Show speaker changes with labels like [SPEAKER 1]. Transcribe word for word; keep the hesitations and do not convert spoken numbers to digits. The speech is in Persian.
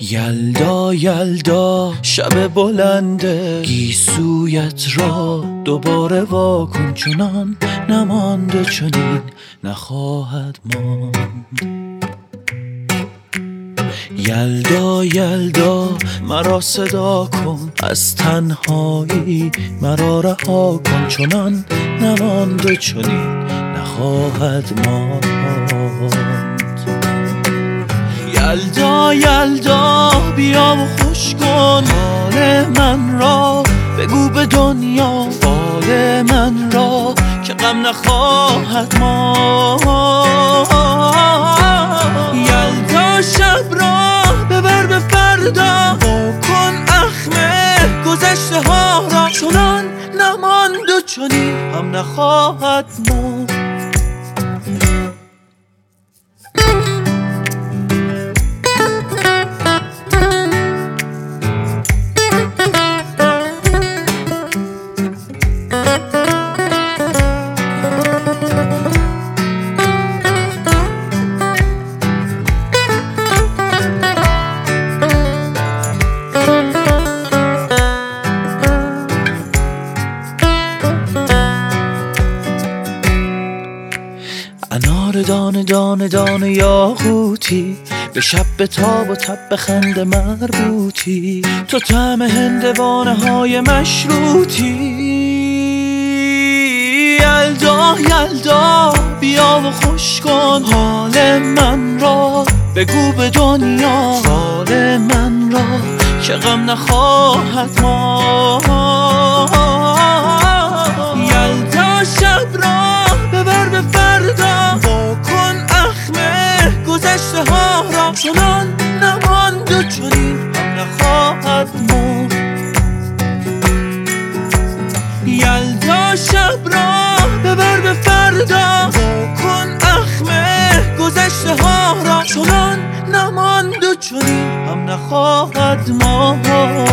[SPEAKER 1] یلدا یلدا شب بلنده گیسویت را دوباره واکن، چنان نمانده چنین نخواهد ماند. یلدا یلدا مرا صدا کن، از تنهایی مرا رها کن، چنان نمانده چنین نخواهد ماند. یلدا یلدا بیا و خوش کن حال من را، بگو به دنیا حال من را که غم نخواهد ماند. یلدا شب را ببر به فردا، واکن اخمه گذشته ها را، چنان نماند و چنین هم نخواهد ماند. انار دانه دانه دانه یاقوتی، به شب به تاب و تب به خنده مربوطی، تو طعم هندوانه های مشروطی. یلدا یلدا بیا و خوش کن حال من را، بگو به دنیا حال من را که غم نخواهد ماند. یلدا شب را ببر به فردا، واکن اخمه گذشته ها را، چنان نماند و چنین هم نخواهد ماند. یلدا شب را ببر به فردا، واکن اخمه گذشته ها را، چنان نماند و چنین هم نخواهد ماند.